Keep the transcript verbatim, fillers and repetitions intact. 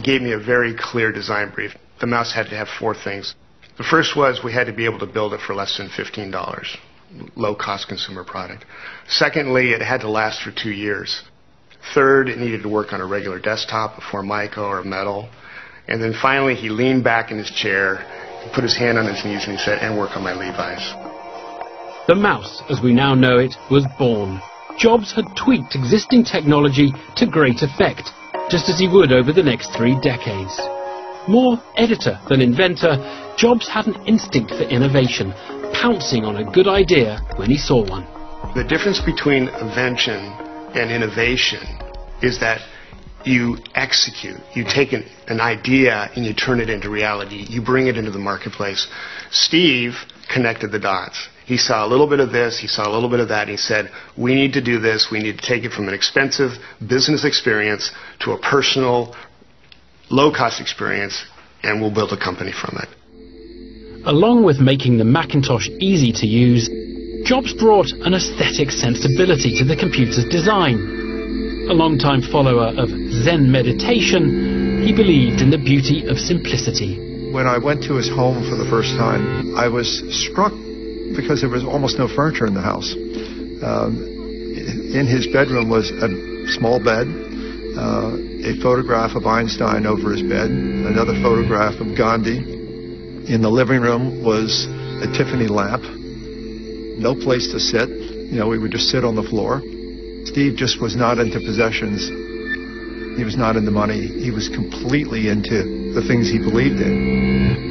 He gave me a very clear design brief. The mouse had to have four things. The first was we had to be able to build it for less than fifteen dollars, low-cost consumer product. Secondly, it had to last for two years. Third, it needed to work on a regular desktop, a Formica or a metal. And then finally, he leaned back in his chair, put his hand on his knees, and he said, and work on my Levi's. The mouse, as we now know it, was born. Jobs had tweaked existing technology to great effect, just as he would over the next three decades. More editor than inventor, Jobs had an instinct for innovation, pouncing on a good idea when he saw one. The difference between invention and innovation is that you execute. You take an, an idea and you turn it into reality. You bring it into the marketplace. Steve connected the dots. He saw a little bit of this, he saw a little bit of that, and he said, we need to do this, we need to take it from an expensive business experience to a personal, low-cost experience, and we'll build a company from it. Along with making the Macintosh easy to use, Jobs brought an aesthetic sensibility to the computer's design. A long-time follower of Zen meditation, he believed in the beauty of simplicity. When I went to his home for the first time, I was struck because there was almost no furniture in the house. Um, in his bedroom was a small bed, uh, a photograph of Einstein over his bed, another photograph of Gandhi. In the living room was a Tiffany lamp, no place to sit. You know, we would just sit on the floor. Steve just was not into possessions. He was not into money. He was completely into the things he believed in.